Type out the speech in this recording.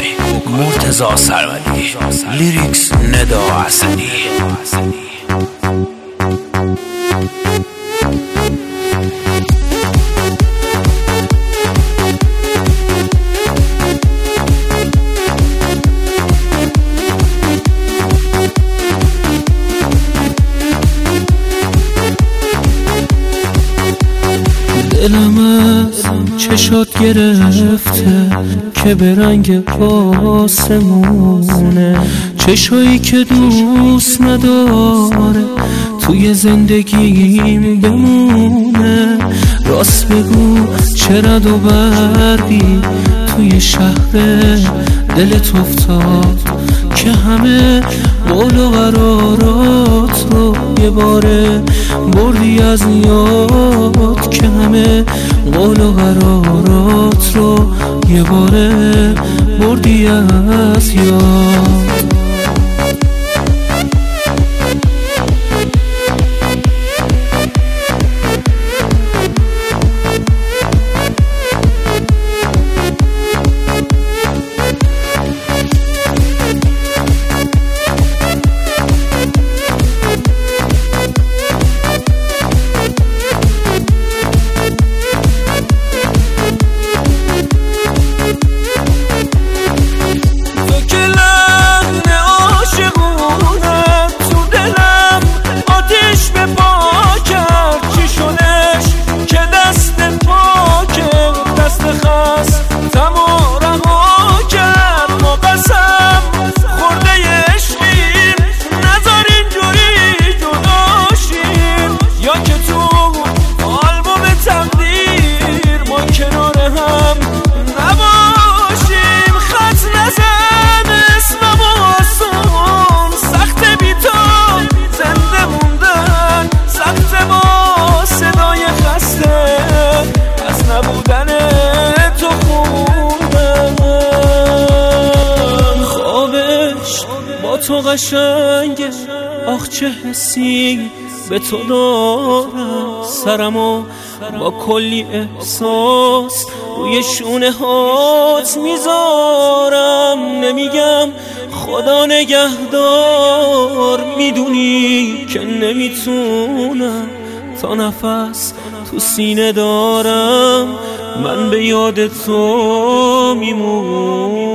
بای مرتضی سروری، لیریکس ندا حسنی. دلم از چشات گرفته که به رنگ آسمونه، چشایی که دوست نداره توی زندگیم بمونه. راست بگو چه رد و برقی توی شهر دلت افتاد که همه قول و قرارات رو یه باره بردی از یاد، که همه قول و قرارات رو یه باره بردی از یاد. تو قشنگه، آخ چه حسی به تو دارم، سرمو با کلی احساس روی شونه هات میذارم. نمیگم خدا نگهدار، میدونی که نمیتونم تا نفس تو سینه دارم، من به یاد تو میمونم.